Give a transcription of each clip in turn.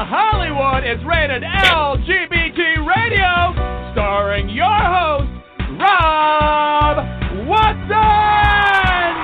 Hollywood is rated LGBT Radio, starring your host, Rob Watson!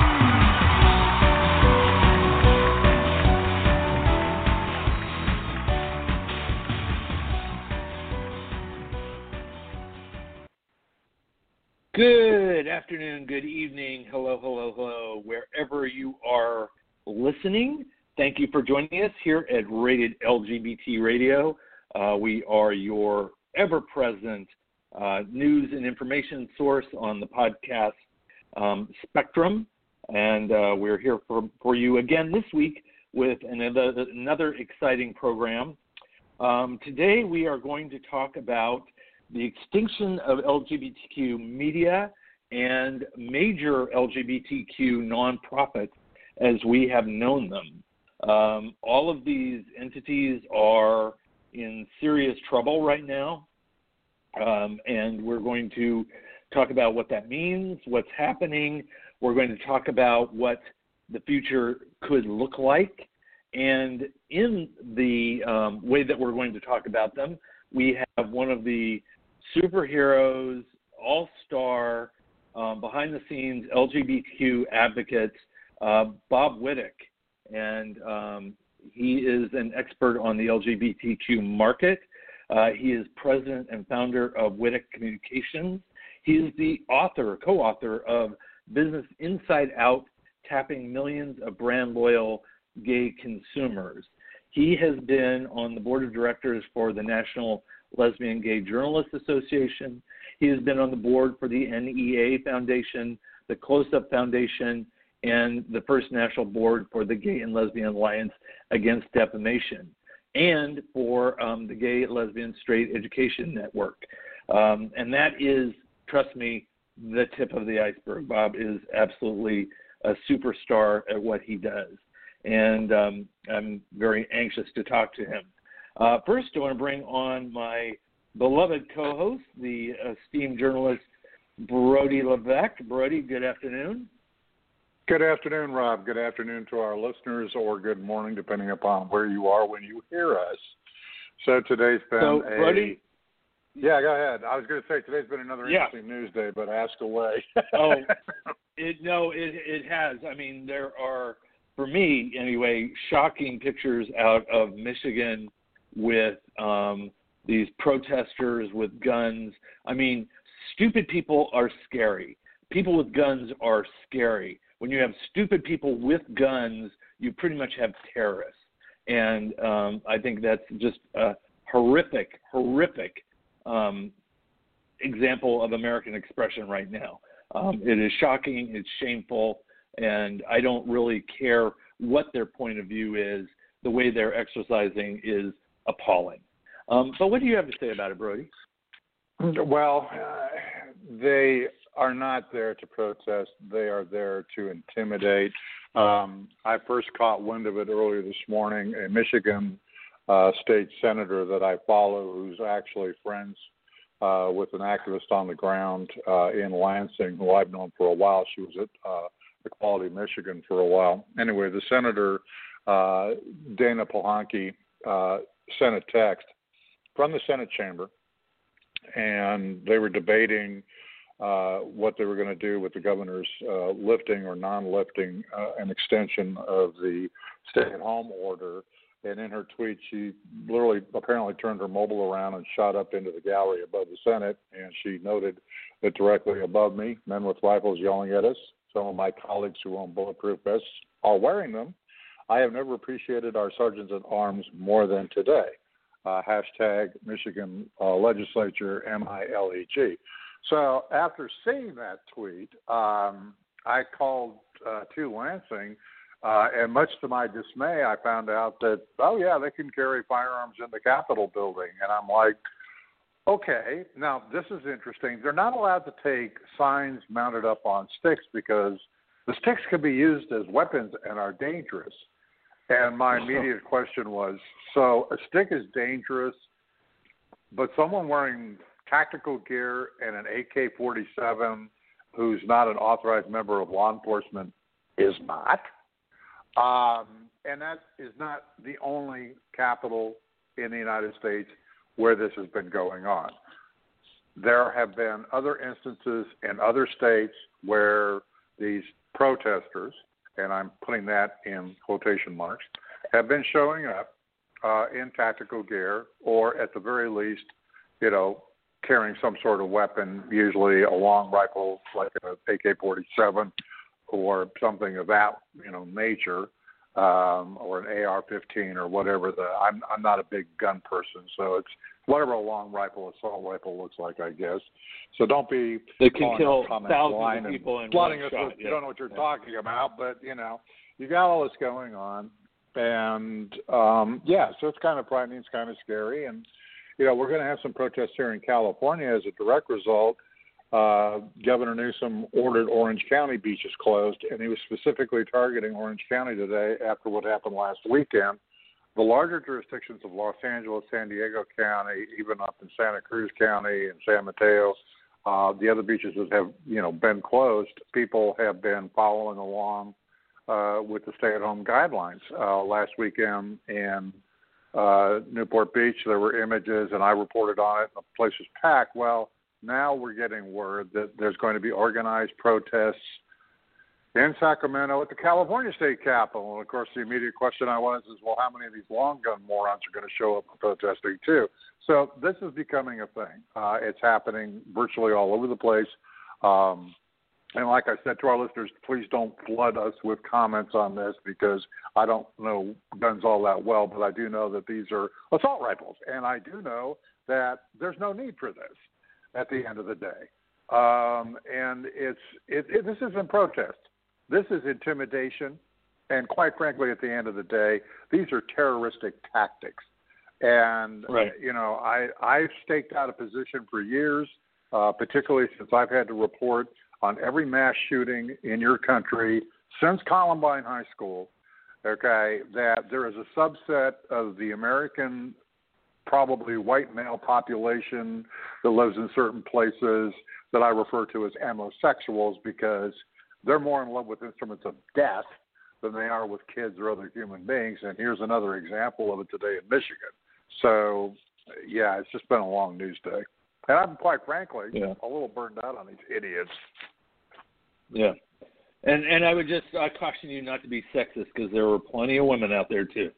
Good afternoon, good evening, hello, wherever you are listening. Thank you for joining us here at Rated LGBT Radio. We are your ever-present news and information source on the podcast spectrum, and we're here for you again this week with another exciting program. Today we are going to talk about the extinction of LGBTQ media and major LGBTQ nonprofits as we have known them. All of these entities are in serious trouble right now, and we're going to talk about what that means, what's happening. We're going to talk about what the future could look like, and in the way that we're going to talk about them, we have one of the superheroes, all-star, behind-the-scenes LGBTQ advocates, Bob Wittek. And he is an expert on the LGBTQ market. He is president and founder of Wittek Communications. He is the co-author of Business Inside Out, Tapping Millions of Brand Loyal Gay Consumers. He has been on the board of directors for the National Lesbian Gay Journalists Association. He has been on the board for the NEA Foundation, the Close-Up Foundation, and the First National Board for the Gay and Lesbian Alliance Against Defamation, and for the Gay, Lesbian, Straight Education Network. And that is, trust me, the tip of the iceberg. Bob is absolutely a superstar at what he does, and I'm very anxious to talk to him. First, I want to bring on my beloved co-host, the esteemed journalist, Brody Levesque. Brody, good afternoon. Good afternoon, Rob. Good afternoon to our listeners, or good morning, depending upon where you are when you hear us. So today's been Brody? Yeah, go ahead. I was going to say today's been another interesting news day, but ask away. It has. I mean, there are, for me anyway, shocking pictures out of Michigan with these protesters with guns. I mean, stupid people are scary. People with guns are scary. When you have stupid people with guns, you pretty much have terrorists. And I think that's just a horrific example of American expression right now. It is shocking, it's shameful, and I don't really care what their point of view is. The way they're exercising is appalling. But what do you have to say about it, Brody? Well, they are not there to protest. They are there to intimidate. I first caught wind of it earlier this morning. A Michigan state senator that I follow, who's actually friends with an activist on the ground in Lansing, who I've known for a while. She was at Equality Michigan for a while. Anyway, the senator, Dana Polanki, sent a text from the Senate chamber, and they were debating what they were going to do with the governor's lifting or non-lifting an extension of the stay-at-home order. And in her tweet, she literally apparently turned her mobile around and shot up into the gallery above the Senate, and she noted that directly above me, men with rifles yelling at us. Some of my colleagues who own bulletproof vests are wearing them. I have never appreciated our sergeants at arms more than today. Hashtag Michigan Legislature MILEG. So after seeing that tweet, I called to Lansing, and much to my dismay, I found out that, they can carry firearms in the Capitol building. And I'm like, okay, now this is interesting. They're not allowed to take signs mounted up on sticks because the sticks can be used as weapons and are dangerous. And my immediate question was, so a stick is dangerous, but someone wearing tactical gear and an AK-47 who's not an authorized member of law enforcement is not. And that is not the only Capitol in the United States where this has been going on. There have been other instances in other states where these protesters, and I'm putting that in quotation marks, have been showing up in tactical gear, or at the very least, carrying some sort of weapon, usually a long rifle like an AK-47 or something of that nature, or an AR-15 or whatever. I'm not a big gun person, so it's whatever a long rifle, assault rifle looks like, I guess. So don't be they can kill thousands of people in one shot. You don't know what you're talking about, but you got all this going on, and so it's kind of frightening, it's kind of scary, and we're going to have some protests here in California as a direct result. Governor Newsom ordered Orange County beaches closed, and he was specifically targeting Orange County today after what happened last weekend. The larger jurisdictions of Los Angeles, San Diego County, even up in Santa Cruz County and San Mateo, the other beaches that have been closed, people have been following along with the stay-at-home guidelines. Last weekend in Newport Beach, there were images, and I reported on it. The place was packed. Well, now we're getting word that there's going to be organized protests in Sacramento at the California State Capitol. And, of course, the immediate question I was is, well, how many of these long gun morons are going to show up protesting too? So this is becoming a thing. It's happening virtually all over the place. And like I said to our listeners, please don't flood us with comments on this because I don't know guns all that well, but I do know that these are assault rifles. And I do know that there's no need for this at the end of the day. And this isn't protest. This is intimidation. And quite frankly, at the end of the day, these are terroristic tactics. And, right. I've staked out a position for years, particularly since I've had to report on every mass shooting in your country since Columbine High School, okay, that there is a subset of the American, probably white male population that lives in certain places that I refer to as homosexuals because they're more in love with instruments of death than they are with kids or other human beings. And here's another example of it today in Michigan. So, yeah, it's just been a long news day. And I'm quite frankly a little burned out on these idiots. Yeah. And I would just caution you not to be sexist because there were plenty of women out there too.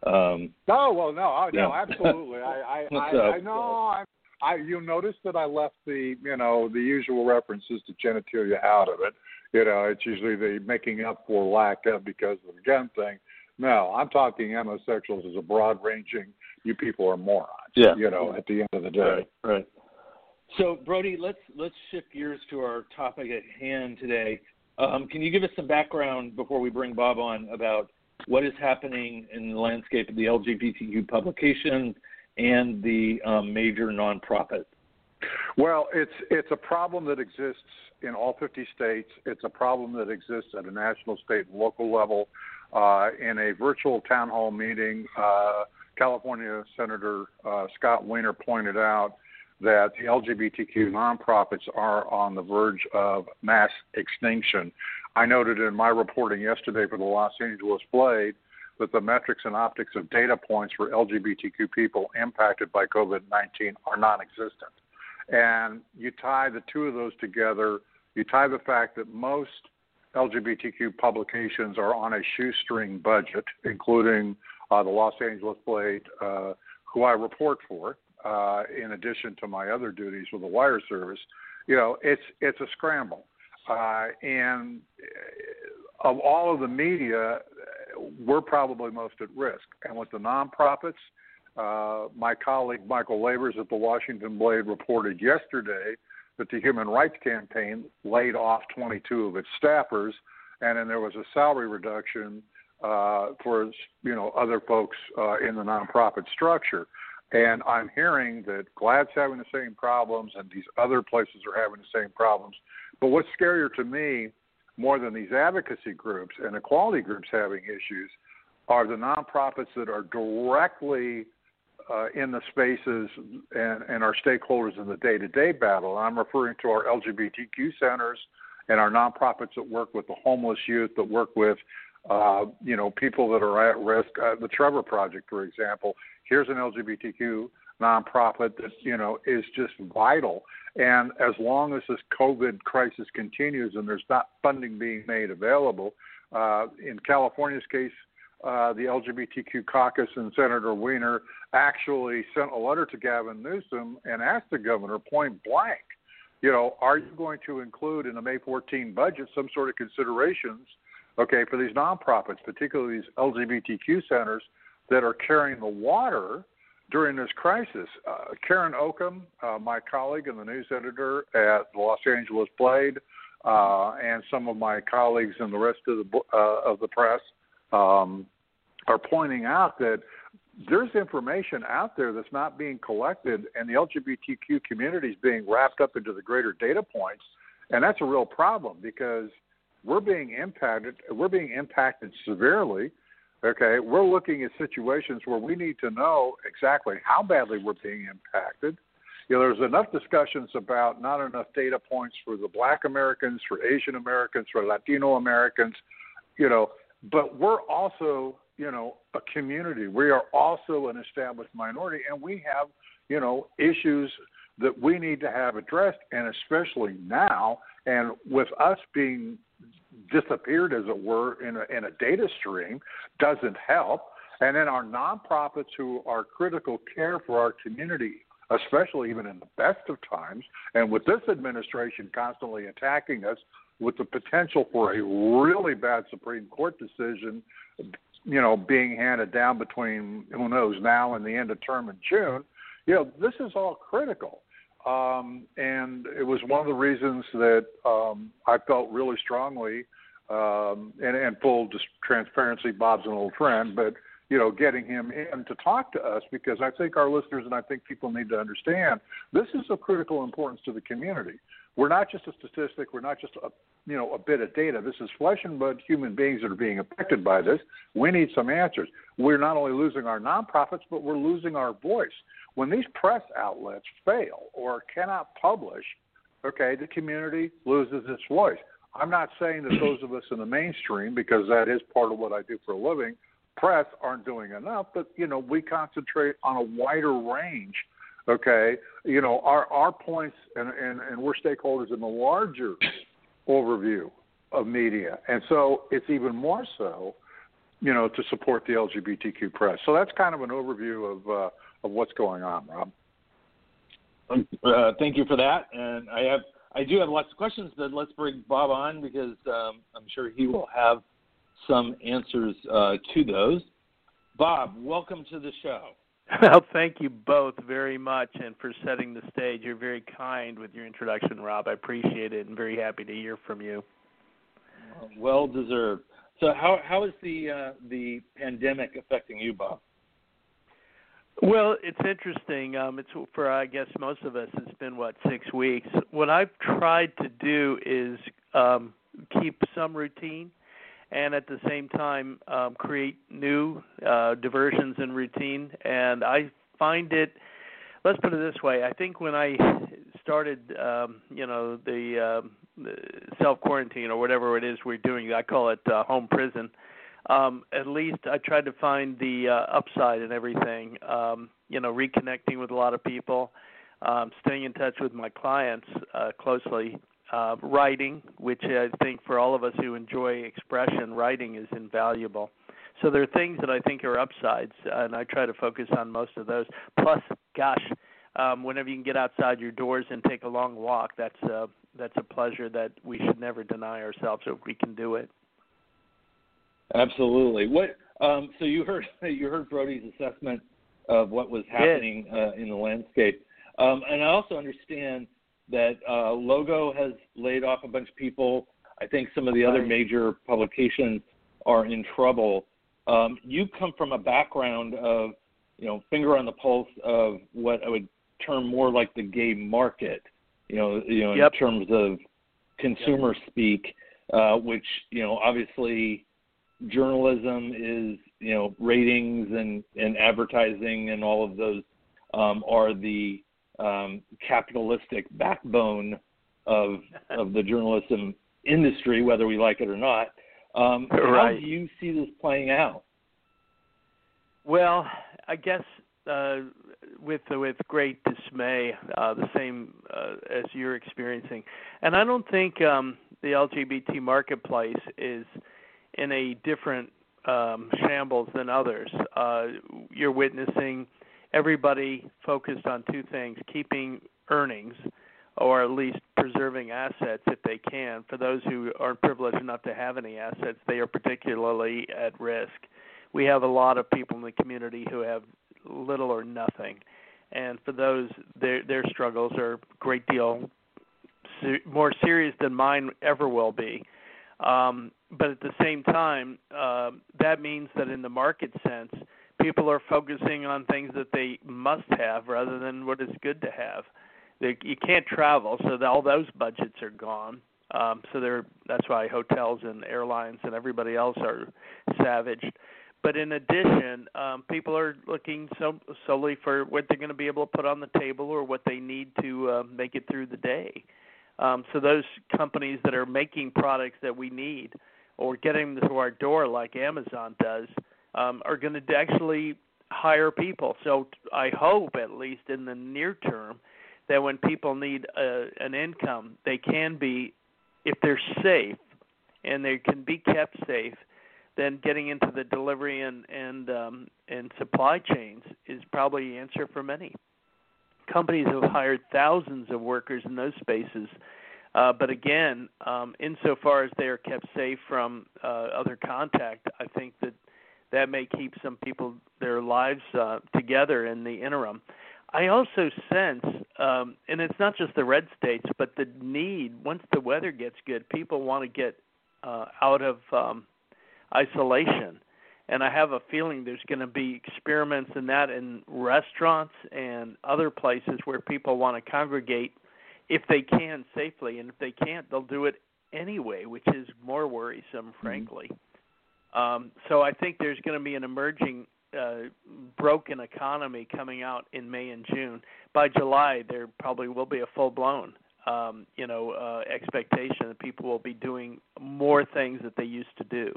No, absolutely. I know. You noticed that I left the usual references to genitalia out of it. It's usually the making up for lack of because of the gun thing. No, I'm talking homosexuals as a broad-ranging. You people are morons. Yeah. At the end of the day. Right. So, Brody, let's shift gears to our topic at hand today. Can you give us some background before we bring Bob on about what is happening in the landscape of the LGBTQ publication and the major nonprofit? Well, it's a problem that exists in all 50 states. It's a problem that exists at a national, state, and local level. In a virtual town hall meeting, California Senator Scott Wiener pointed out that the LGBTQ nonprofits are on the verge of mass extinction. I noted in my reporting yesterday for the Los Angeles Blade that the metrics and optics of data points for LGBTQ people impacted by COVID-19 are non-existent. And you tie the two of those together, you tie the fact that most LGBTQ publications are on a shoestring budget, including the Los Angeles Blade, who I report for, in addition to my other duties with the wire service. It's a scramble. And of all of the media, we're probably most at risk. And with the nonprofits, my colleague Michael Labers at the Washington Blade reported yesterday that the Human Rights Campaign laid off 22 of its staffers, and then there was a salary reduction for other folks in the nonprofit structure. And I'm hearing that GLAAD's having the same problems and these other places are having the same problems. But what's scarier to me, more than these advocacy groups and equality groups having issues, are the nonprofits that are directly in the spaces and our stakeholders in the day-to-day battle. And I'm referring to our LGBTQ centers and our nonprofits that work with the homeless youth, that work with people that are at risk. The Trevor Project, for example, here's an LGBTQ nonprofit that, is just vital. And as long as this COVID crisis continues and there's not funding being made available, in California's case, the LGBTQ caucus and Senator Wiener actually sent a letter to Gavin Newsom and asked the governor point blank, are you going to include in the May 14 budget some sort of considerations, for these nonprofits, particularly these LGBTQ centers that are carrying the water during this crisis? Karen Oakham, my colleague and the news editor at the Los Angeles Blade, and some of my colleagues and the rest of the press are pointing out that there's information out there that's not being collected, and the LGBTQ community is being wrapped up into the greater data points, and that's a real problem because we're being impacted severely. Okay, we're looking at situations where we need to know exactly how badly we're being impacted. There's enough discussions about not enough data points for the Black Americans, for Asian Americans, for Latino Americans, but we're also, a community. We are also an established minority, and we have, issues that we need to have addressed, and especially now, and with us being disappeared, as it were, in a data stream, doesn't help. And then our nonprofits who are critical care for our community, especially even in the best of times, and with this administration constantly attacking us with the potential for a really bad Supreme Court decision, being handed down between, who knows, now and the end of term in June, this is all critical. And it was one of the reasons that I felt really strongly, and full transparency, Bob's an old friend, but, getting him in to talk to us, because I think our listeners and I think people need to understand this is of critical importance to the community. We're not just a statistic. We're not just a bit of data. This is flesh and blood human beings that are being affected by this. We need some answers. We're not only losing our nonprofits, but we're losing our voice. When these press outlets fail or cannot publish, the community loses its voice. I'm not saying that those of us in the mainstream, because that is part of what I do for a living, press aren't doing enough, but, we concentrate on a wider range. Our points, and we're stakeholders in the larger overview of media. And so it's even more so, to support the LGBTQ press. So that's kind of an overview of what's going on, Rob. Thank you for that. And I do have lots of questions, but let's bring Bob on because I'm sure he will have some answers to those. Bob, welcome to the show. Well, thank you both very much, and for setting the stage. You're very kind with your introduction, Rob. I appreciate it, and very happy to hear from you. Well deserved. So, how is the pandemic affecting you, Bob? Well, it's interesting. It's for, I guess, most of us, it's been 6 weeks. What I've tried to do is keep some routine, and at the same time create new diversions in routine. And I find it, let's put it this way, I think when I started, the self-quarantine or whatever it is we're doing, I call it home prison, at least I tried to find the upside in everything, reconnecting with a lot of people, staying in touch with my clients closely, writing, which I think for all of us who enjoy expression, writing is invaluable. So there are things that I think are upsides, and I try to focus on most of those. Plus, whenever you can get outside your doors and take a long walk, that's a pleasure that we should never deny ourselves if we can do it. Absolutely. So you heard Brody's assessment of what was happening in the landscape, and I also understand that Logo has laid off a bunch of people. I think some of the other major publications are in trouble. You come from a background of, finger on the pulse of what I would term more like the gay market, in terms of consumer speak, which, obviously journalism is, ratings and advertising and all of those are the capitalistic backbone of the journalism industry, whether we like it or not. How do you see this playing out? Well, I guess with great dismay, the same as you're experiencing. And I don't think the LGBT marketplace is in a different shambles than others. You're witnessing everybody focused on two things: keeping earnings, or at least preserving assets if they can. For those who aren't privileged enough to have any assets, they are particularly at risk. We have a lot of people in the community who have little or nothing, and for those, their struggles are a great deal more serious than mine ever will be. But at the same time, that means that in the market sense, people are focusing on things that they must have rather than what is good to have. You can't travel, so all those budgets are gone. That's why hotels and airlines and everybody else are savaged. But in addition, people are looking solely for what they're going to be able to put on the table or what they need to make it through the day. So those companies that are making products that we need or getting them to our door like Amazon does are going to actually hire people. So I hope, at least in the near term, that when people need an income, they can be, if they're safe and they can be kept safe, then getting into the delivery and supply chains is probably the answer for many. Companies have hired thousands of workers in those spaces, but again, insofar as they are kept safe from other contact, I think that may keep some people, their lives together in the interim. I also sense, and it's not just the red states, but the need, once the weather gets good, people want to get out of isolation. And I have a feeling there's going to be experiments in that in restaurants and other places where people want to congregate if they can safely. And if they can't, they'll do it anyway, which is more worrisome, frankly. So I think there's going to be an emerging broken economy coming out in May and June. By July, there probably will be a full-blown expectation that people will be doing more things that they used to do.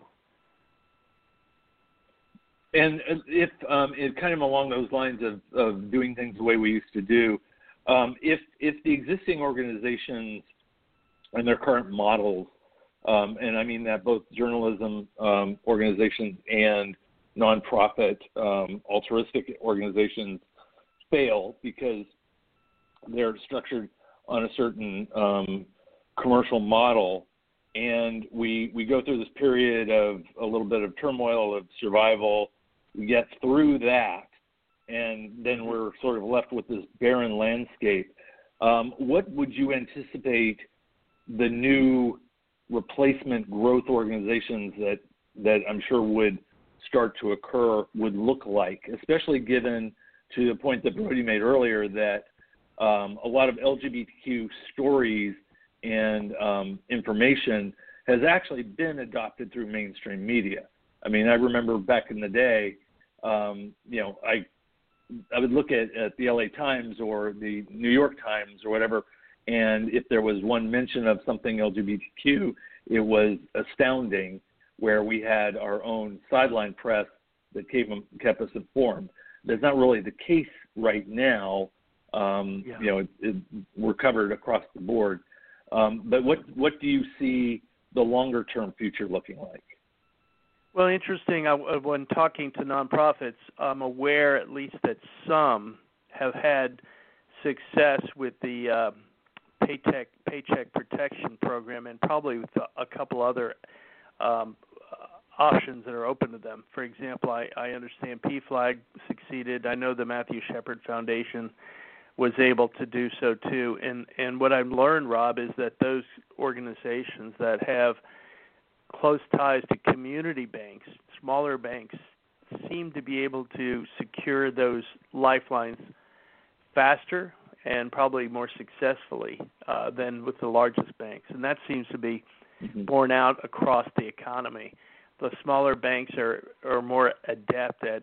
And if it kind of along those lines of doing things the way we used to do, if the existing organizations and their current models, and I mean that both journalism organizations and nonprofit altruistic organizations fail because they're structured on a certain commercial model, and we go through this period of a little bit of turmoil, of survival. We get through that, and then we're sort of left with this barren landscape. What would you anticipate the new replacement growth organizations that I'm sure would start to occur would look like, especially given to the point that Brody made earlier that a lot of LGBTQ stories and information has actually been adopted through mainstream media. I mean, I remember back in the day, I would look at the LA Times or the New York Times or whatever, and if there was one mention of something LGBTQ, it was astounding, where we had our own sideline press that kept us informed. That's not really the case right now. We're covered across the board. But what do you see the longer-term future looking like? Well, interesting. When talking to nonprofits, I'm aware at least that some have had success with the Paycheck Protection Program, and probably with a couple other options that are open to them. For example, I understand PFLAG succeeded. I know the Matthew Shepard Foundation was able to do so too. And what I've learned, Rob, is that those organizations that have close ties to community banks, smaller banks, seem to be able to secure those lifelines faster and probably more successfully than with the largest banks. And that seems to be borne out across the economy. The smaller banks are more adept at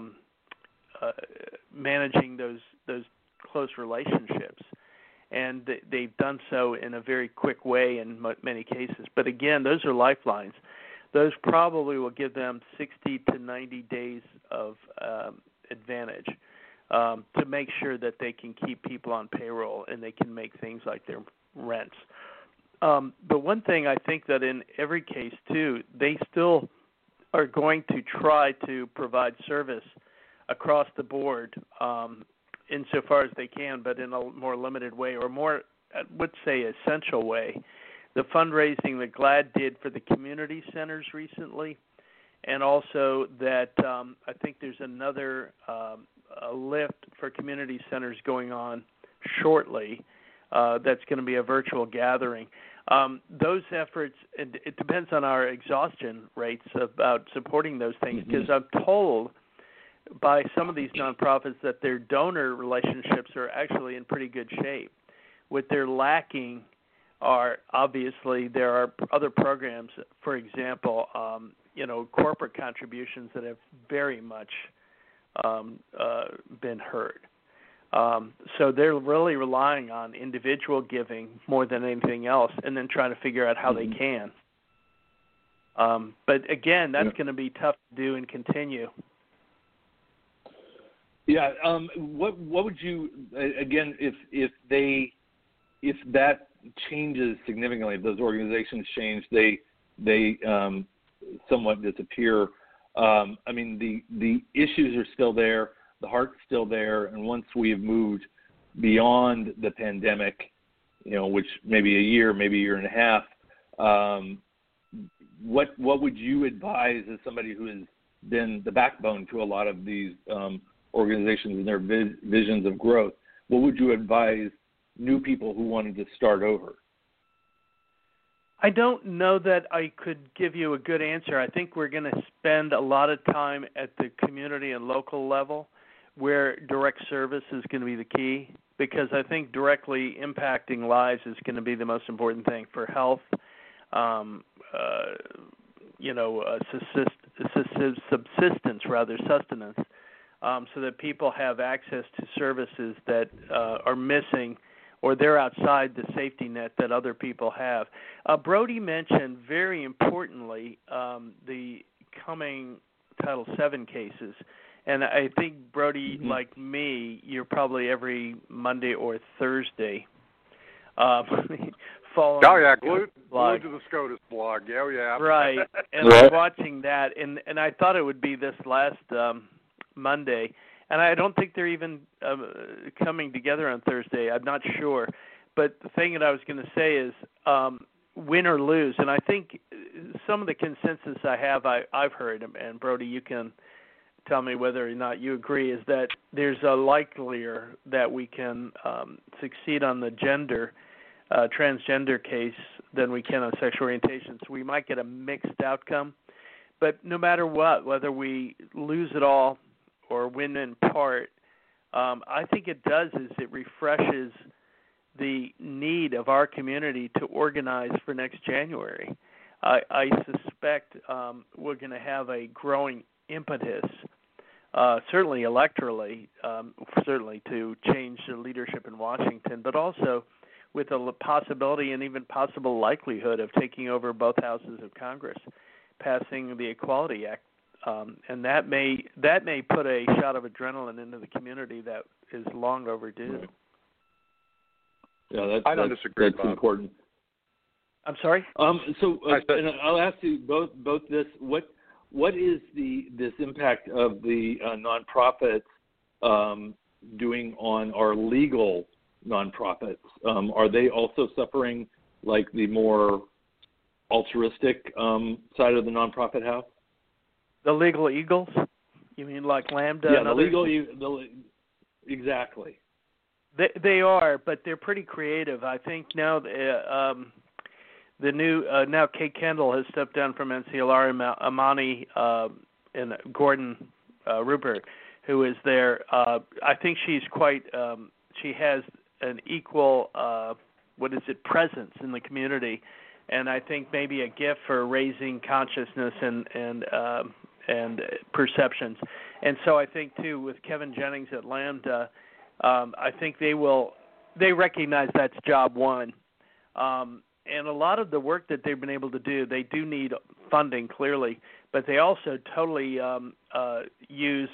managing those close relationships, and they've done so in a very quick way in many cases. But again, those are lifelines. those probably will give them 60 to 90 days of advantage to make sure that they can keep people on payroll and they can make things like their rents. But one thing I think that in every case, too, they still are going to try to provide service across the board insofar as they can, but in a more limited way or more, I would say, essential way. The fundraising that GLAAD did for the community centers recently, and also that I think there's another a lift for community centers going on shortly that's going to be a virtual gathering. Those efforts, it depends on our exhaustion rates about supporting those things, because I'm told by some of these nonprofits that their donor relationships are actually in pretty good shape. What they're lacking are, obviously, there are other programs, for example, corporate contributions that have very much been hurt. So they're really relying on individual giving more than anything else, and then trying to figure out how they can. But again, that's going to be tough to do and continue. Yeah. What would you, again, if that changes significantly, if those organizations change, they somewhat disappear. I mean, the issues are still there. The heart's still there, and once we have moved beyond the pandemic, which maybe a year, maybe a year and a half, what would you advise as somebody who has been the backbone to a lot of these organizations and their visions of growth? What would you advise new people who wanted to start over? I don't know that I could give you a good answer. I think we're going to spend a lot of time at the community and local level, where direct service is going to be the key, because I think directly impacting lives is going to be the most important thing for health, sustenance, so that people have access to services that are missing, or they're outside the safety net that other people have. Brody mentioned, very importantly, the coming Title VII cases. And I think, Brody, like me, you're probably every Monday or Thursday following. Oh, yeah, glued to the SCOTUS blog. Yeah. Right. And I'm watching that, and I thought it would be this last Monday. And I don't think they're even coming together on Thursday. I'm not sure. But the thing that I was going to say is win or lose. And I think some of the consensus I've heard, and Brody, you can tell me whether or not you agree, is that there's a likelier that we can succeed on the transgender case than we can on sexual orientation. So we might get a mixed outcome. But no matter what, whether we lose it all or win in part, I think it does is it refreshes the need of our community to organize for next January. I suspect we're going to have a growing impetus, certainly electorally, certainly to change the leadership in Washington, but also with a possibility and even possible likelihood of taking over both houses of Congress, passing the Equality Act. And that may put a shot of adrenaline into the community that is long overdue. Yeah, I don't disagree. That's important. I'm sorry. And I'll ask you both this: what is this impact of the nonprofits doing on our legal nonprofits? Are they also suffering like the more altruistic side of the nonprofit house? The legal eagles? You mean like Lambda? Yeah, and the others? Exactly. They are, but they're pretty creative. I think now the new now Kate Kendall has stepped down from NCLR. Amani and Gordon Rupert, who is there. I think she's quite. She has an equal presence in the community, and I think maybe a gift for raising consciousness and perceptions. And so I think too with Kevin Jennings at Lambda, I think they recognize that's job one. And a lot of the work that they've been able to do, they do need funding clearly, but they also totally use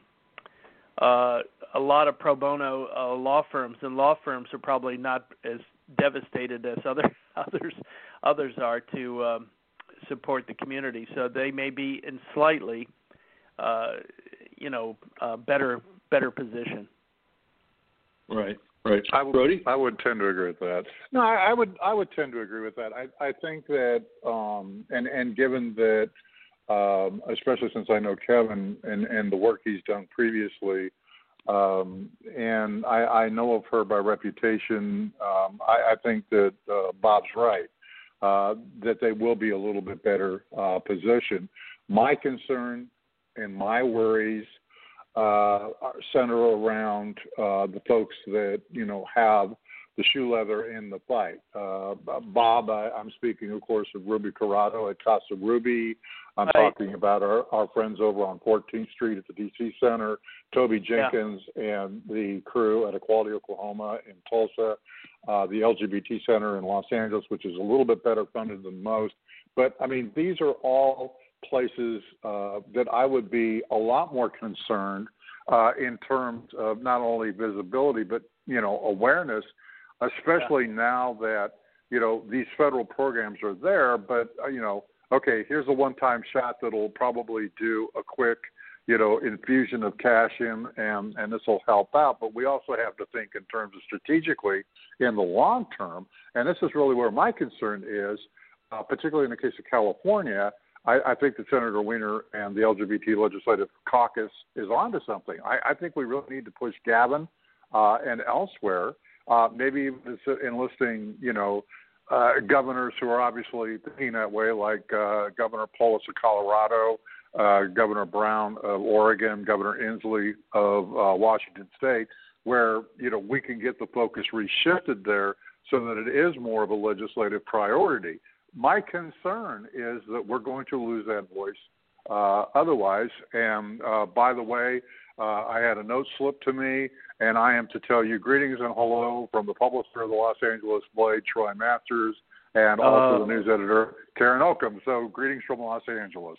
a lot of pro bono law firms, and law firms are probably not as devastated as others are to support the community. So they may be in slightly, better position. Right. Brody? I would tend to agree with that. No, I would tend to agree with that. I think that, and given that, especially since I know Kevin and the work he's done previously, and I know of her by reputation, I think that Bob's right, that they will be a little bit better positioned. My concern and my worries center around the folks that, have the shoe leather in the fight. Bob, I'm speaking, of course, of Ruby Corrado at Casa Ruby. I'm talking about our friends over on 14th Street at the D.C. Center, Toby Jenkins and the crew at Equality Oklahoma in Tulsa, the LGBT Center in Los Angeles, which is a little bit better funded than most. But, these are all places that I would be a lot more concerned in terms of not only visibility, but, awareness, especially now that, these federal programs are there. But, okay, here's a one-time shot that'll probably do a quick, infusion of cash in, and this will help out. But we also have to think in terms of strategically in the long term. And this is really where my concern is, particularly in the case of California. I think that Senator Wiener and the LGBT Legislative Caucus is onto something. I think we really need to push Gavin and elsewhere, maybe even enlisting, governors who are obviously thinking that way, like Governor Polis of Colorado, Governor Brown of Oregon, Governor Inslee of Washington State, where, we can get the focus reshifted there so that it is more of a legislative priority. My concern is that we're going to lose that voice otherwise. And by the way, I had a note slipped to me, and I am to tell you greetings and hello from the publisher of the Los Angeles Blade, Troy Masters, and also the news editor, Karen Oakham. So greetings from Los Angeles.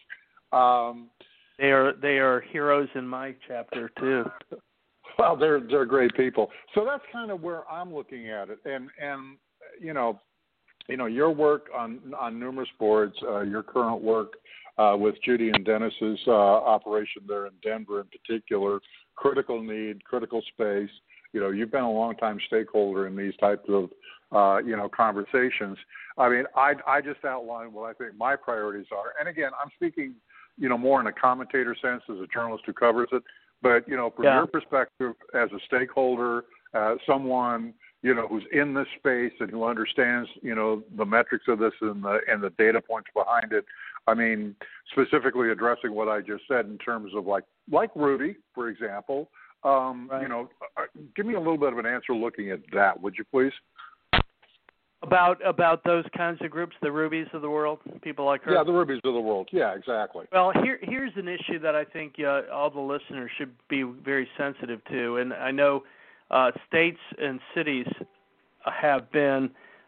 They are heroes in my chapter too. Well, they're great people. So that's kind of where I'm looking at it, and your work on numerous boards, your current work with Judy and Dennis's operation there in Denver in particular, critical need, critical space. You've been a long-time stakeholder in these types of, conversations. I just outlined what I think my priorities are. And again, I'm speaking, more in a commentator sense as a journalist who covers it. But, from your perspective as a stakeholder, someone, who's in this space and who understands, the metrics of this and the data points behind it. Specifically addressing what I just said in terms of like Rudy, for example. Give me a little bit of an answer looking at that, would you please? About those kinds of groups, the Rubies of the world, people like her? Yeah, the Rubies of the world. Yeah, exactly. Well, here's an issue that I think all the listeners should be very sensitive to, and I know states and cities have been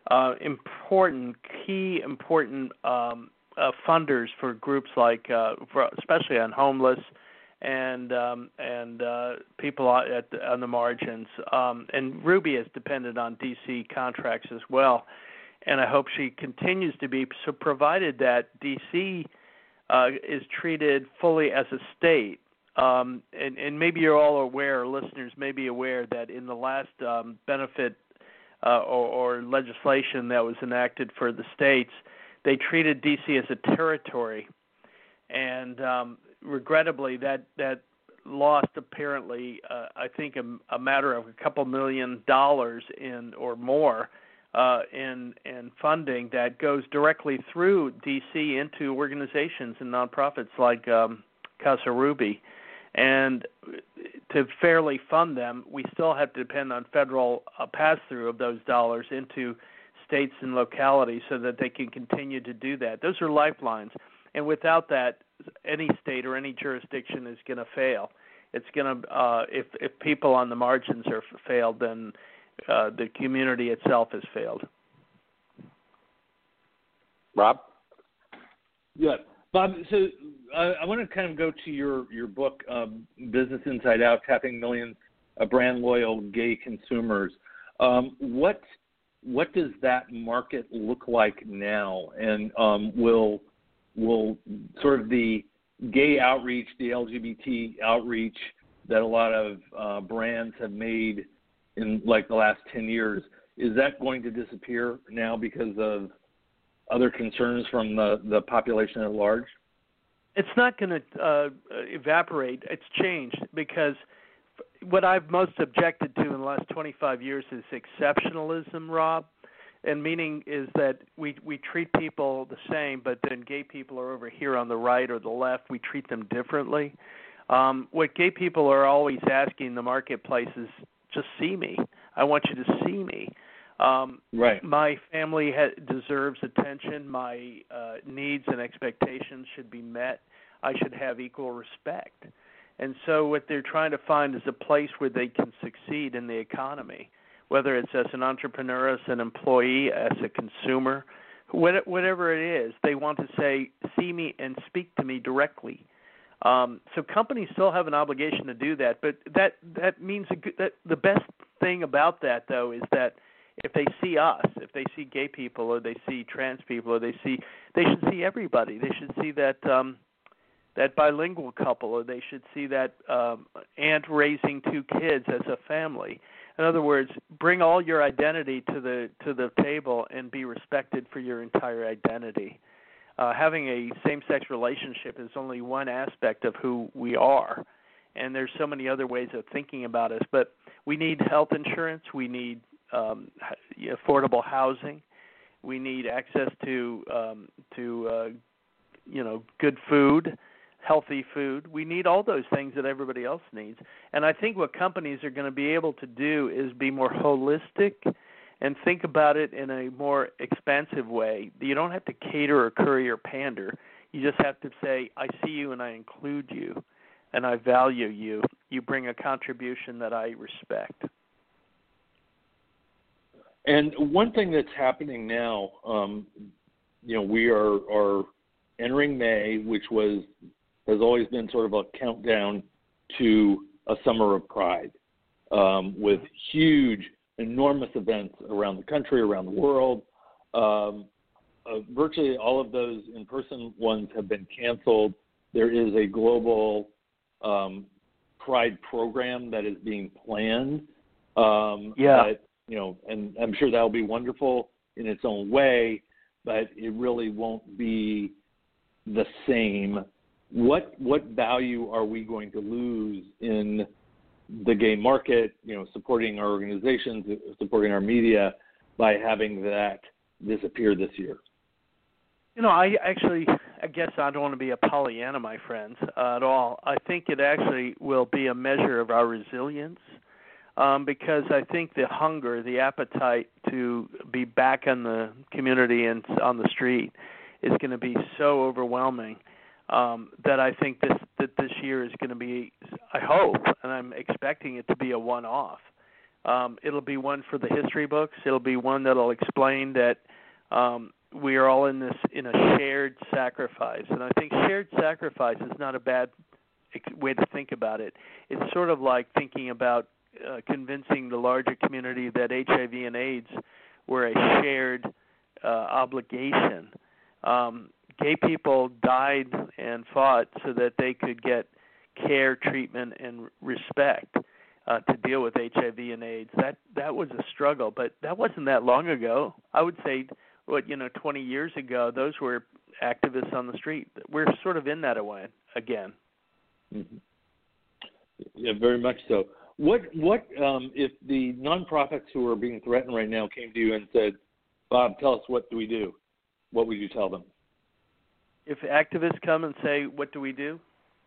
key important funders for groups like, especially on homeless and people on the margins. And Ruby has depended on D.C. contracts as well, and I hope she continues to be, so provided that D.C. is treated fully as a state. And maybe you're all aware, listeners may be aware, that in the last benefit or legislation that was enacted for the states, they treated D.C. as a territory. And regrettably, that lost apparently, I think, a matter of a couple $1 million in or more in funding that goes directly through D.C. into organizations and nonprofits like Casa Ruby. And to fairly fund them, we still have to depend on federal pass-through of those dollars into states and localities so that they can continue to do that. Those are lifelines. And without that, any state or any jurisdiction is going to fail. It's going to, if people on the margins are failed, then the community itself has failed. Rob? Yeah, Bob. So I want to kind of go to your book, Business Inside Out: Tapping Millions of Brand Loyal Gay Consumers. What does that market look like now? And will sort of the gay outreach, the LGBT outreach that a lot of brands have made in like the last 10 years, is that going to disappear now because of other concerns from the population at large? It's not going to evaporate. It's changed because what I've most objected to in the last 25 years is exceptionalism, Rob. And meaning is that we treat people the same, but then gay people are over here on the right or the left. We treat them differently. What gay people are always asking the marketplace is, just see me. I want you to see me. Right. My family deserves attention. My needs and expectations should be met. I should have equal respect. And so what they're trying to find is a place where they can succeed in the economy, whether it's as an entrepreneur, as an employee, as a consumer, whatever it is. They want to say, see me and speak to me directly. So companies still have an obligation to do that, but that means that the best thing about that, though, is that if they see us, if they see gay people or they see trans people or they should see everybody. They should see that that bilingual couple, or they should see that aunt raising two kids as a family. In other words, bring all your identity to the table and be respected for your entire identity. Having a same-sex relationship is only one aspect of who we are, and there's so many other ways of thinking about us. But we need health insurance. We need affordable housing. We need access to good food, healthy food. We need all those things that everybody else needs. And I think what companies are going to be able to do is be more holistic and think about it in a more expansive way. You don't have to cater or curry or pander. You just have to say, I see you and I include you and I value you. You bring a contribution that I respect. And one thing that's happening now, we are entering May, which has always been sort of a countdown to a summer of pride, with huge, enormous events around the country, around the world. Virtually all of those in-person ones have been canceled. There is a global pride program that is being planned. And I'm sure that'll be wonderful in its own way, but it really won't be the same. What value are we going to lose in the gay market, supporting our organizations, supporting our media, by having that disappear this year? I guess I don't want to be a Pollyanna, my friends, at all. I think it actually will be a measure of our resilience, because I think the hunger, the appetite to be back in the community and on the street is going to be so overwhelming that I think this year is going to be, I hope, and I'm expecting it to be a one-off. It'll be one for the history books. It'll be one that'll explain that we are all in a shared sacrifice. And I think shared sacrifice is not a bad way to think about it. It's sort of like thinking about convincing the larger community that HIV and AIDS were a shared obligation. Gay people died and fought so that they could get care, treatment, and respect to deal with HIV and AIDS. That was a struggle, but that wasn't that long ago. I would say, 20 years ago, those were activists on the street. We're sort of in that way again. Mm-hmm. Yeah, very much so. What if the nonprofits who are being threatened right now came to you and said, Bob, tell us, what do we do? What would you tell them? If activists come and say, what do we do?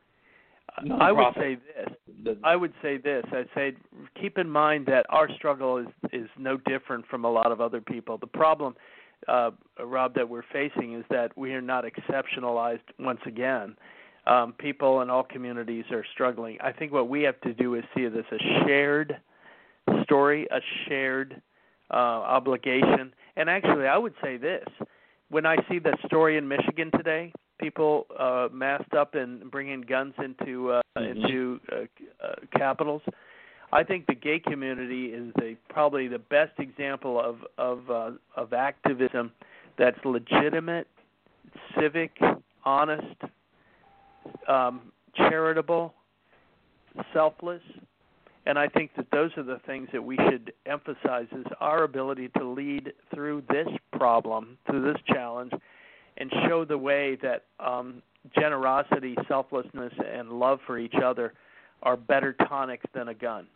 I would say this. I'd say, keep in mind that our struggle is no different from a lot of other people. The problem, Rob, that we're facing is that we are not exceptionalized once again. People in all communities are struggling. I think what we have to do is see this as a shared story, a shared obligation. And actually, I would say this. When I see that story in Michigan today, people masked up and bringing guns into capitals. I think the gay community is probably the best example of activism that's legitimate, civic, honest, charitable, selfless. And I think that those are the things that we should emphasize, is our ability to lead through this problem, through this challenge, and show the way that generosity, selflessness, and love for each other are better tonics than a gun.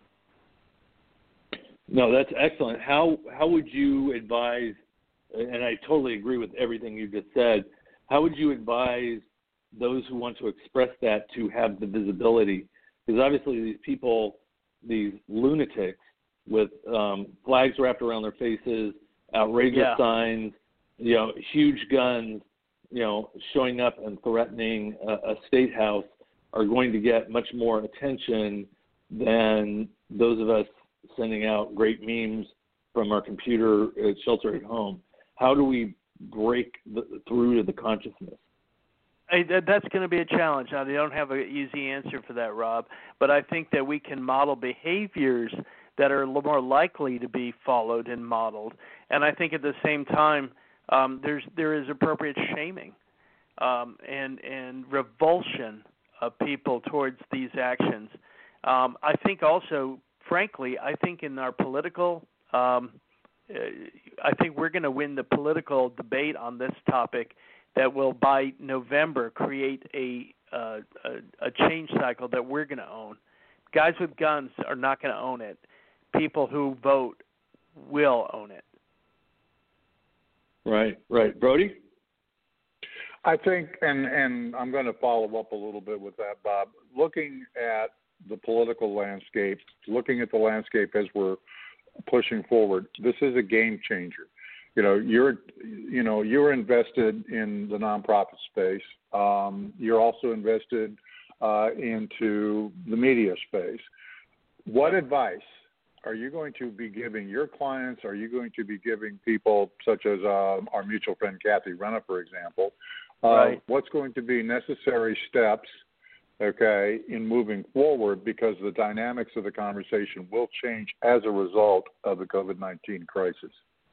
No, that's excellent. How would you advise, and I totally agree with everything you just said, how would you advise those who want to express that to have the visibility? Because obviously these people, these lunatics with flags wrapped around their faces, outrageous signs, huge guns, showing up and threatening a state house are going to get much more attention than those of us sending out great memes from our computer shelter at home. How do we break through to the consciousness? That's going to be a challenge. Now, they don't have an easy answer for that, Rob, but I think that we can model behaviors that are more likely to be followed and modeled. And I think at the same time, there is appropriate shaming and revulsion of people towards these actions. I think also, frankly, I think in our political, I think we're going to win the political debate on this topic that will, by November, create a change cycle that we're going to own. Guys with guns are not going to own it. People who vote will own it. Right. Brody? I think, and I'm going to follow up a little bit with that, Bob, looking at the political landscape, looking at the landscape as we're pushing forward, this is a game changer. You're invested in the nonprofit space. You're also invested into the media space. What advice are you going to be giving your clients? Are you going to be giving people such as our mutual friend Kathy Renna, for example? Right. What's going to be necessary steps, in moving forward, because the dynamics of the conversation will change as a result of the COVID-19 crisis?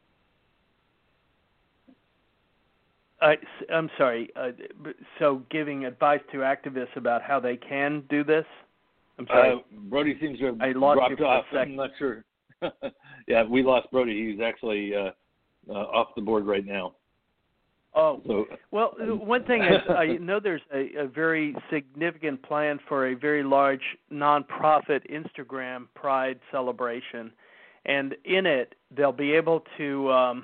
I'm sorry. So giving advice to activists about how they can do this? I'm sorry. Brody seems to have lost dropped you for off. a second. I'm not sure. Yeah, we lost Brody. He's actually off the board right now. Oh, so, well, one thing is I know there's a very significant plan for a very large nonprofit Instagram Pride celebration, and in it they'll be able to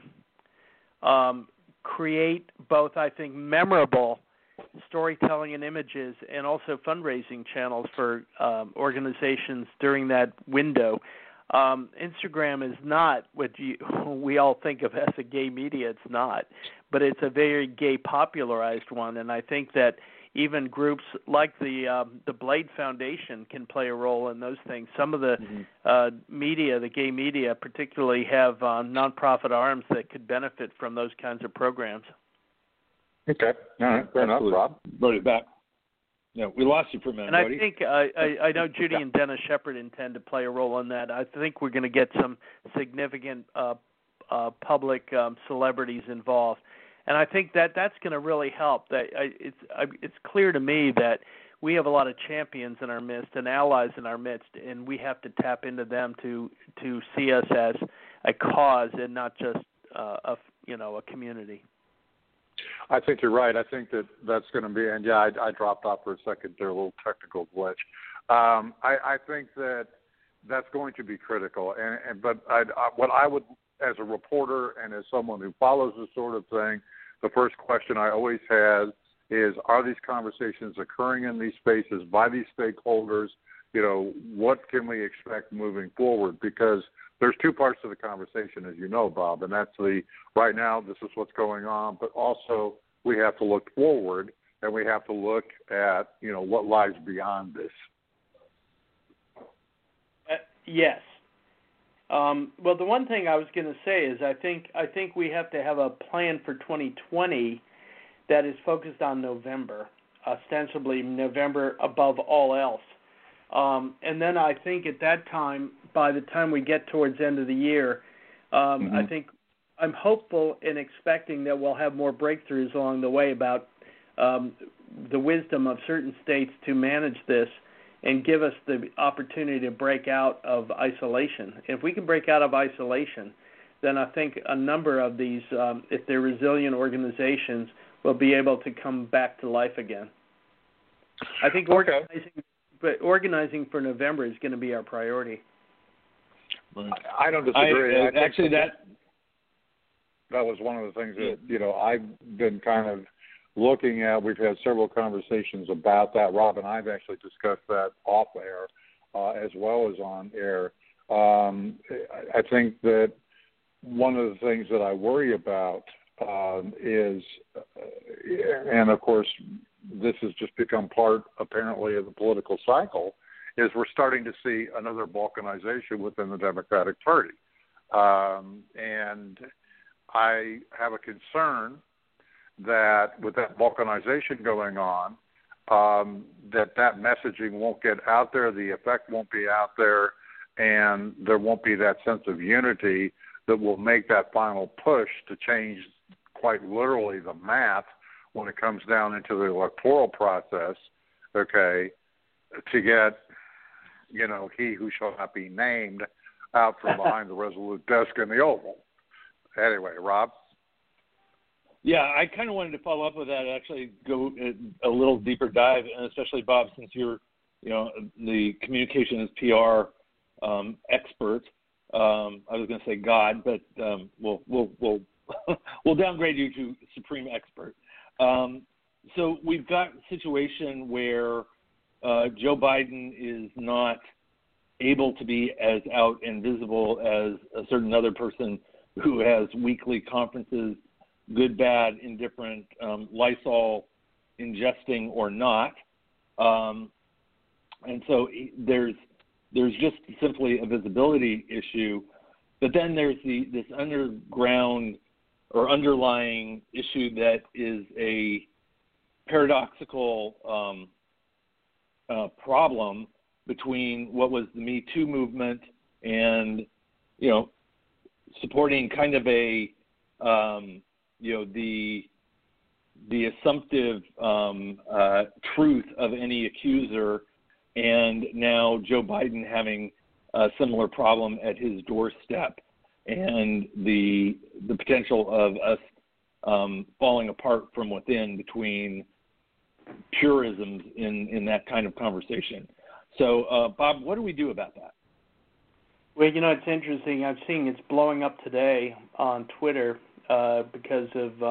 create both, I think, memorable storytelling and images, and also fundraising channels for organizations during that window. Instagram is not what we all think of as a gay media. It's not, but it's a very gay popularized one, and I think that even groups like the Blade Foundation can play a role in those things. Some of the media, the gay media particularly, have nonprofit arms that could benefit from those kinds of programs. Okay. All right. Fair enough, Rob. Brody, back. Yeah, we lost you for a minute, and Brody. I think I know Judy and Dennis Shepard intend to play a role in that. I think we're going to get some significant public celebrities involved, and I think that that's going to really help. That it's clear to me that we have a lot of champions in our midst and allies in our midst, and we have to tap into them to see us as a cause and not just a community. I think you're right. I think that's going to be, and yeah, I dropped off for a second there, a little technical glitch. I think that's going to be critical. But what I would, as a reporter and as someone who follows this sort of thing, the first question I always have is, are these conversations occurring in these spaces by these stakeholders? What can we expect moving forward? Because there's two parts to the conversation, as you know, Bob, and that's right now, this is what's going on, but also we have to look forward, and we have to look at, what lies beyond this. Yes. Well, the one thing I was going to say is I think we have to have a plan for 2020 that is focused on November, ostensibly November above all else. And then I think at that time, by the time we get towards the end of the year, I think I'm hopeful and expecting that we'll have more breakthroughs along the way about the wisdom of certain states to manage this and give us the opportunity to break out of isolation. If we can break out of isolation, then I think a number of these, if they're resilient organizations, will be able to come back to life again. I think organizing for November is going to be our priority. I don't disagree. Actually, that was one of the things that I've been kind of looking at. We've had several conversations about that. Rob and I've actually discussed that off air as well as on air. I think that one of the things that I worry about is, and of course this has just become part apparently of the political cycle, is we're starting to see another balkanization within the Democratic Party. And I have a concern that with that balkanization going on, that messaging won't get out there, the effect won't be out there, and there won't be that sense of unity that will make that final push to change quite literally the math when it comes down into the electoral process, okay, to get, he who shall not be named out from behind the resolute desk in the Oval. Anyway, Rob? Yeah, I kind of wanted to follow up with that, actually go a little deeper dive, and especially, Bob, since you're, the communications PR expert. I was going to say God, but we'll downgrade you to supreme expert. So we've got a situation where Joe Biden is not able to be as out and visible as a certain other person who has weekly conferences, good, bad, indifferent, Lysol ingesting or not. And so there's just simply a visibility issue. But then there's this underground or underlying issue that is a paradoxical problem between what was the Me Too movement and, supporting kind of a, the assumptive truth of any accuser, and now Joe Biden having a similar problem at his doorstep, and the potential of us falling apart from within between purisms in that kind of conversation. So, Bob, what do we do about that? Well, it's interesting. I've seen it's blowing up today on Twitter because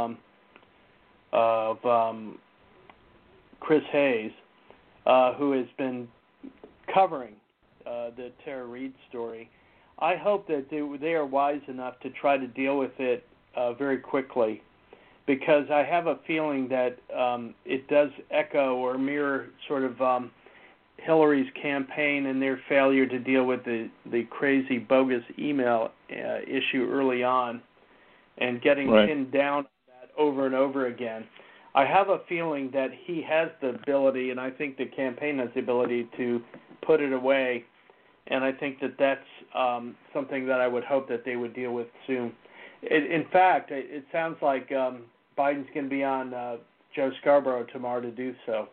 of Chris Hayes, who has been covering the Tara Reade story. I hope that they are wise enough to try to deal with it very quickly, because I have a feeling that it does echo or mirror sort of Hillary's campaign and their failure to deal with the crazy bogus email issue early on, and getting pinned down on that over and over again. I have a feeling that he has the ability, and I think the campaign has the ability to put it away, and I think that that's something that I would hope that they would deal with soon. In fact, it sounds like Biden's going to be on Joe Scarborough tomorrow to do so.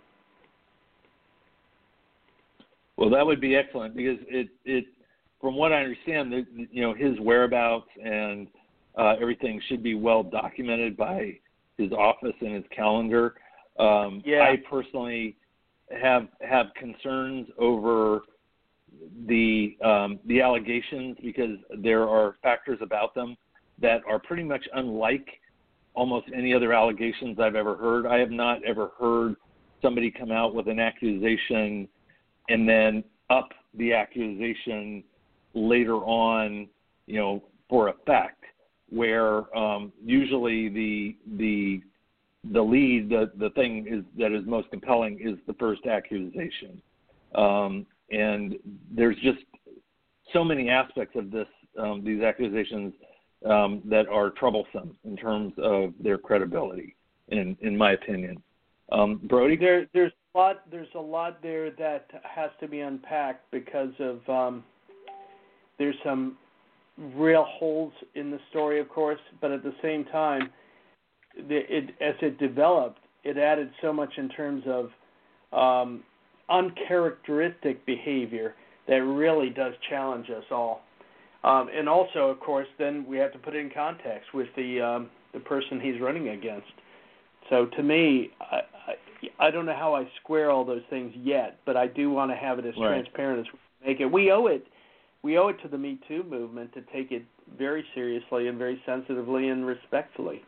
Well, that would be excellent, because it from what I understand, his whereabouts and everything should be well documented by his office and his calendar. I personally have concerns over the allegations, because there are factors about them that are pretty much unlike almost any other allegations I've ever heard. I have not ever heard somebody come out with an accusation and then up the accusation later on, for effect, where usually the lead, the thing that is most compelling is the first accusation. And there's just so many aspects of these accusations that are troublesome in terms of their credibility. in my opinion. Brody? There's a lot there that has to be unpacked because of there's some real holes in the story, of course, but at the same time, as it developed, it added so much in terms of uncharacteristic behavior that really does challenge us all. And also, of course, then we have to put it in context with the person he's running against. So to me, I don't know how I square all those things yet, but I do want to have it as transparent as we make it. We owe it to the Me Too movement to take it very seriously and very sensitively and respectfully.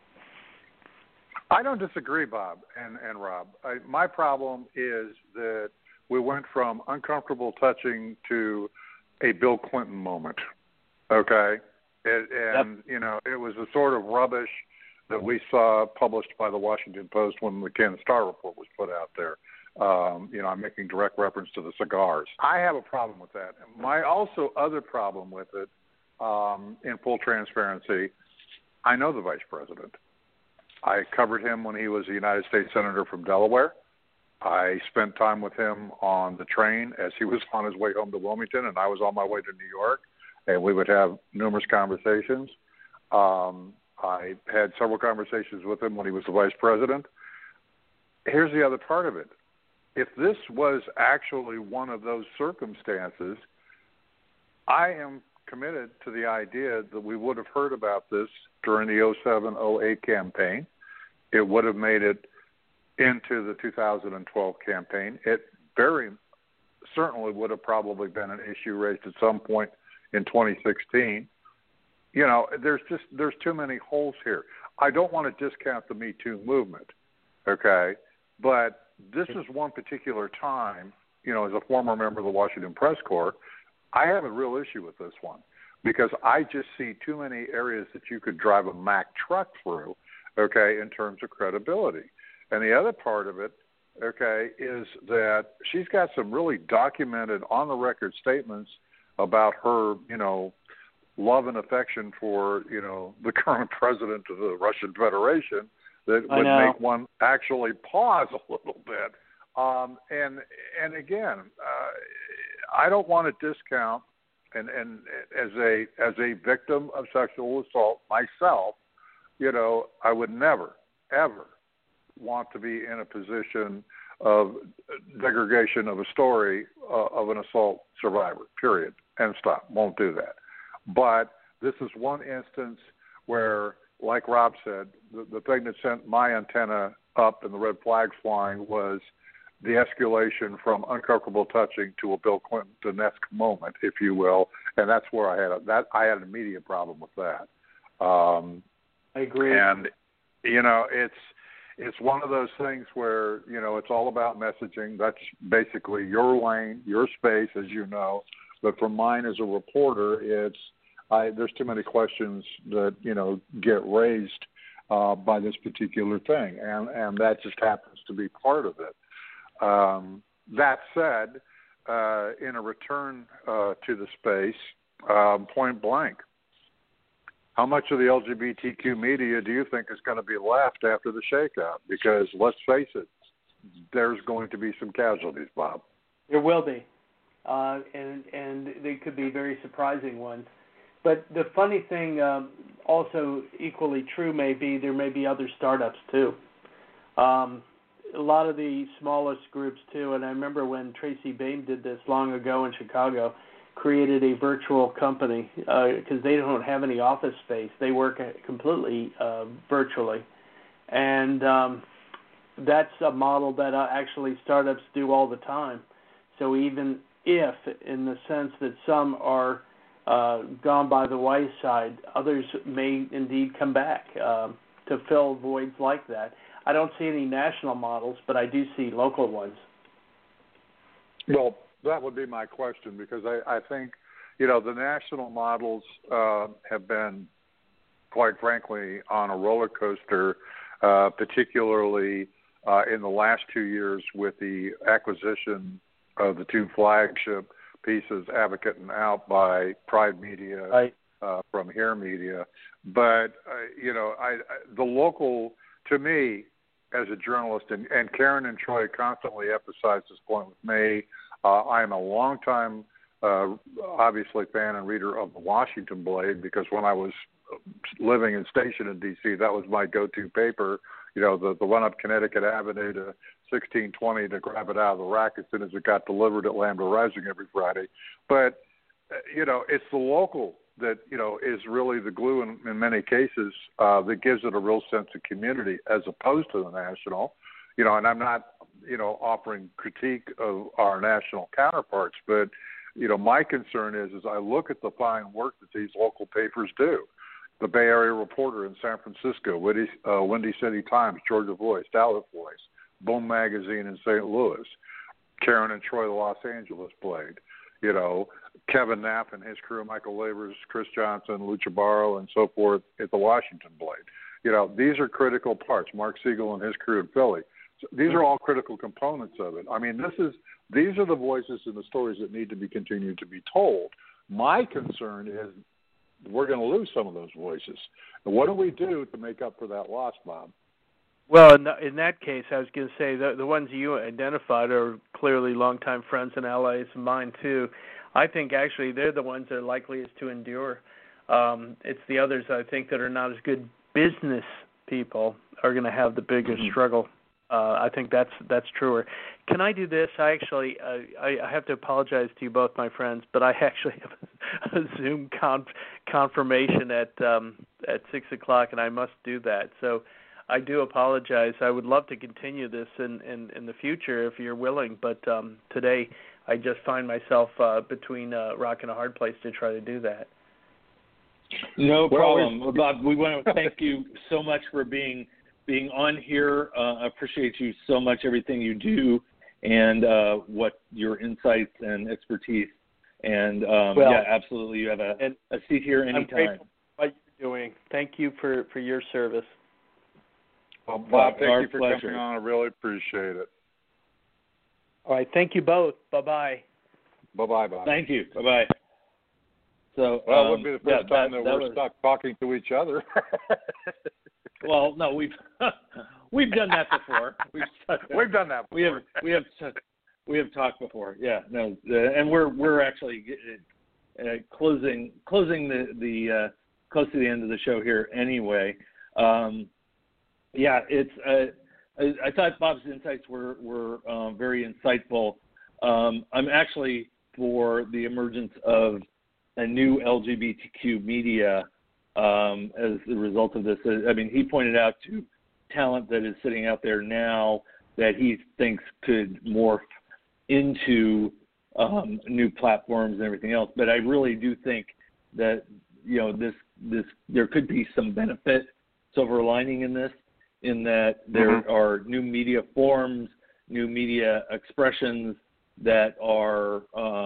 I don't disagree, Bob and Rob. My problem is that we went from uncomfortable touching to a Bill Clinton moment, okay? And you know, it was the sort of rubbish that we saw published by the Washington Post when the Ken Starr report was put out there. You know, I'm making direct reference to the cigars. I have a problem with that. My also other problem with it, in full transparency, I know the vice president. I covered him when he was a United States Senator from Delaware. I spent time with him on the train as he was on his way home to Wilmington, and I was on my way to New York, and we would have numerous conversations. I had several conversations with him when he was the vice president. Here's the other part of it. If this was actually one of those circumstances, I am committed to the idea that we would have heard about this during the 07-08 campaign. It would have made it into the 2012 campaign. It very certainly would have probably been an issue raised at some point in 2016. You know, there's too many holes here. I don't want to discount the Me Too movement, okay? But this is one particular time, you know, as a former member of the Washington Press Corps, I have a real issue with this one because I just see too many areas that you could drive a Mack truck through, okay, in terms of credibility. And the other part of it, okay, is that she's got some really documented on-the-record statements about her, you know, love and affection for, you know, the current president of the Russian Federation that would make one actually pause a little bit. And again, I don't want to discount, and as a victim of sexual assault myself, you know, I would never, ever want to be in a position of degradation of a story of an assault survivor, period, and stop. Won't do that. But this is one instance where, like Rob said, the thing that sent my antenna up and the red flags flying was the escalation from uncomfortable touching to a Bill Clinton-esque moment, if you will, and that's where I had an immediate problem with that. I agree. And you know, it's one of those things where, you know, it's all about messaging. That's basically your lane, your space, as you know. But for mine as a reporter, there's too many questions that, you know, get raised by this particular thing, and that just happens to be part of it. That said, in a return to the space, point blank, how much of the LGBTQ media do you think is going to be left after the shakeout? Because let's face it, there's going to be some casualties, Bob. There will be, and they could be very surprising ones. But the funny thing, also equally true, there may be other startups too. A lot of the smallest groups too, and I remember when Tracy Bain did this long ago in Chicago, created a virtual company because they don't have any office space. They work completely virtually. And that's a model that actually startups do all the time. So even if, in the sense that some are gone by the wayside, others may indeed come back to fill voids like that. I don't see any national models, but I do see local ones. Well, that would be my question, because I think, you know, the national models have been, quite frankly, on a roller coaster, particularly in the last 2 years with the acquisition of the two flagship pieces, Advocate and Out, by Pride Media, right, from Hair Media. But, you know, the local to me, as a journalist, and Karen and Troy constantly emphasize this point with me, I am a longtime, obviously, fan and reader of the Washington Blade, because when I was living and stationed in D.C., that was my go-to paper, the run up Connecticut Avenue to 1620 to grab it out of the rack as soon as it got delivered at Lambda Rising every Friday. But, it's the local that, is really the glue in many cases that gives it a real sense of community as opposed to the national. And I'm not, offering critique of our national counterparts, but, my concern is I look at the fine work that these local papers do. The Bay Area Reporter in San Francisco, Windy City Times, Georgia Voice, Dallas Voice, Boom Magazine in St. Louis, Karen and Troy, the Los Angeles Blade, Kevin Knapp and his crew, Michael Labers, Chris Johnson, Lucha Barrow, and so forth at the Washington Blade. These are critical parts. Mark Siegel and his crew in Philly. So these are all critical components of it. I mean, these are the voices and the stories that need to be continued to be told. My concern is we're going to lose some of those voices. And what do we do to make up for that loss, Bob? Well, in that case, I was going to say the ones you identified are clearly longtime friends and allies of mine, too. I think, actually, they're the ones that are likeliest to endure. It's the others, I think, that are not as good business people are going to have the biggest struggle. I think that's truer. Can I do this? I have to apologize to you both, my friends, but I actually have a Zoom confirmation at 6 o'clock, and I must do that. So I do apologize. I would love to continue this in the future if you're willing, but today I just find myself between a rock and a hard place to try to do that. No problem. Well, Bob, we want to thank you so much for being on here. I appreciate you so much, everything you do, and what your insights and expertise. And yeah, absolutely, you have a seat here anytime. I'm grateful for what you're doing. Thank you for your service. Well, Bob, thank you for pleasure. coming on. I really appreciate it. All right, thank you both. Bye-bye. Bye-bye, Bob. Thank you. Bye-bye. So, well, it wouldn't be the first time that we're stuck talking to each other. Well, no, we've done that before. We've done that before. We have talked before. Yeah, no, and we're actually closing the close to the end of the show here anyway. Yeah, it's. I thought Bob's insights were very insightful. I'm actually for the emergence of a new LGBTQ media as the result of this. I mean, he pointed out to talent that is sitting out there now that he thinks could morph into new platforms and everything else. But I really do think that this there could be some benefit, silver lining in this, in that there are new media forms, new media expressions that are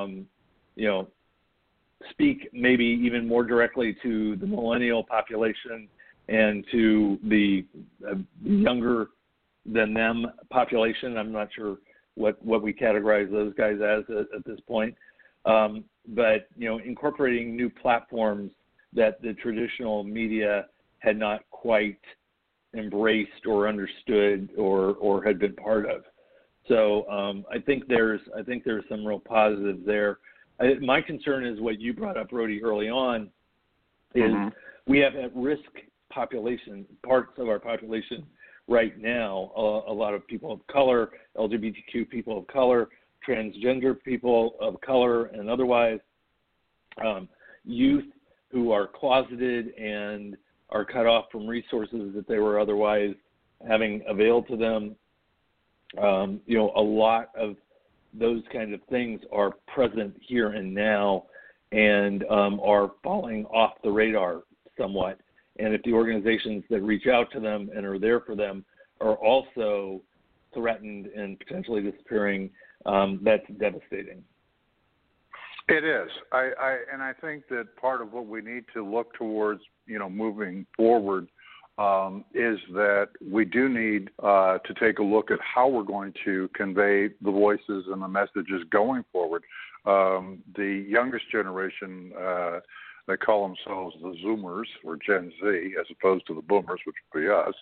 speak maybe even more directly to the millennial population and to the younger than them population. I'm not sure what we categorize those guys as at this point. But, incorporating new platforms that the traditional media had not quite embraced or understood or had been part of. So I think there's some real positives there. My concern is what you brought up, Rody, early on, is we have at-risk population, parts of our population right now, a lot of people of color, LGBTQ people of color, transgender people of color, and otherwise, youth who are closeted and are cut off from resources that they were otherwise having availed to them. A lot of those kind of things are present here and now and are falling off the radar somewhat. And if the organizations that reach out to them and are there for them are also threatened and potentially disappearing, that's devastating. It is. I think that part of what we need to look towards, moving forward, is that we do need to take a look at how we're going to convey the voices and the messages going forward. The youngest generation, they call themselves the Zoomers or Gen Z, as opposed to the Boomers, which would be us.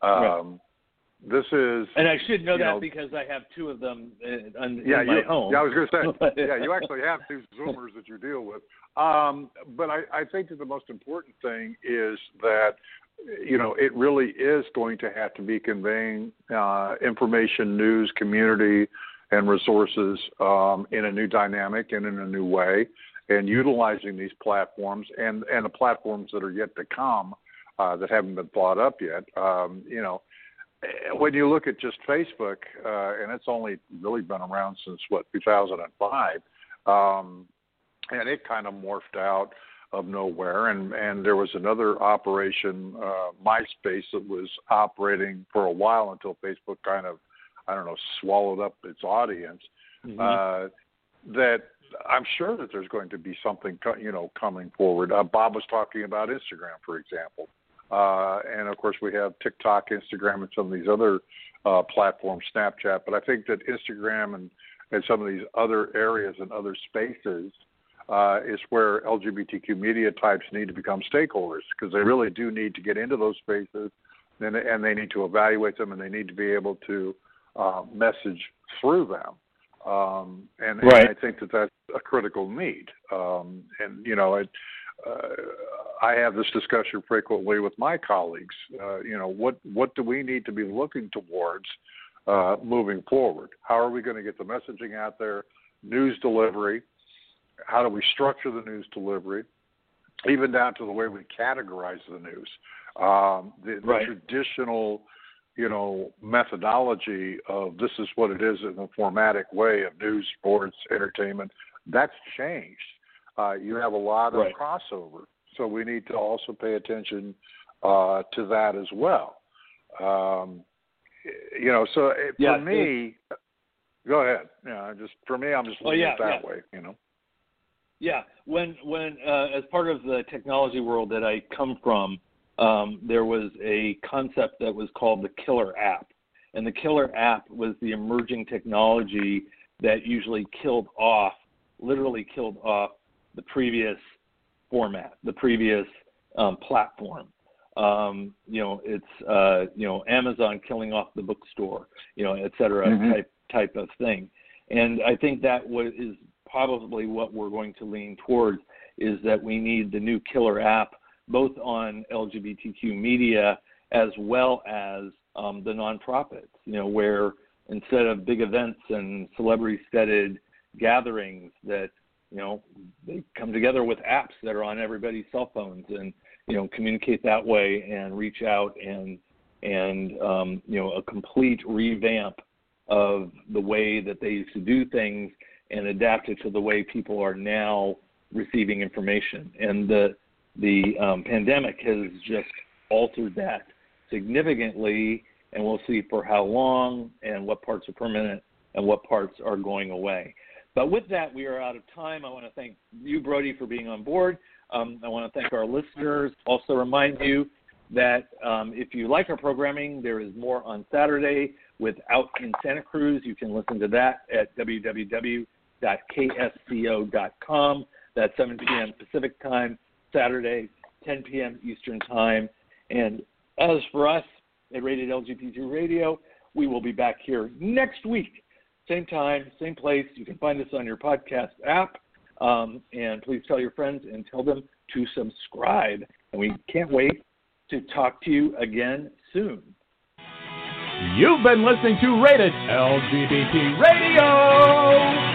This is, and I should know that because I have two of them in my home. Yeah, I was going to say, you actually have two Zoomers that you deal with. But I think that the most important thing is that, it really is going to have to be conveying information, news, community, and resources in a new dynamic and in a new way, and utilizing these platforms and the platforms that are yet to come that haven't been thought up yet. When you look at just Facebook, and it's only really been around since, 2005, and it kind of morphed out of nowhere, and there was another operation, MySpace, that was operating for a while until Facebook kind of, swallowed up its audience, that I'm sure that there's going to be something, coming forward. Bob was talking about Instagram, for example. And, of course, we have TikTok, Instagram, and some of these other platforms, Snapchat. But I think that Instagram and some of these other areas and other spaces is where LGBTQ media types need to become stakeholders, because they really do need to get into those spaces, and they need to evaluate them, and they need to be able to message through them. And I think that that's a critical need. I have this discussion frequently with my colleagues. What do we need to be looking towards moving forward? How are we going to get the messaging out there? News delivery. How do we structure the news delivery? Even down to the way we categorize the news. The traditional, methodology of this is what it is in a formatic way of news, sports, entertainment, that's changed. You have a lot of crossover, so we need to also pay attention to that as well. For me, go ahead. For me, I'm just looking at it that way. Yeah, when as part of the technology world that I come from, there was a concept that was called the killer app, and the killer app was the emerging technology that usually literally killed off the previous format, the previous platform. It's Amazon killing off the bookstore, et cetera, type of thing. And I think that is probably what we're going to lean towards, is that we need the new killer app, both on LGBTQ media as well as the nonprofits, where instead of big events and celebrity-steaded gatherings, that they come together with apps that are on everybody's cell phones and communicate that way and reach out and a complete revamp of the way that they used to do things and adapt it to the way people are now receiving information. And the pandemic has just altered that significantly, and we'll see for how long and what parts are permanent and what parts are going away. But with that, we are out of time. I want to thank you, Brody, for being on board. I want to thank our listeners. Also remind you that if you like our programming, there is more on Saturday with Out in Santa Cruz. You can listen to that at www.ksco.com. That's 7 p.m. Pacific time, Saturday, 10 p.m. Eastern time. And as for us at Rated LGBT Radio, we will be back here next week. Same time, same place. You can find us on your podcast app. And please tell your friends and tell them to subscribe. And we can't wait to talk to you again soon. You've been listening to Rated LGBT Radio.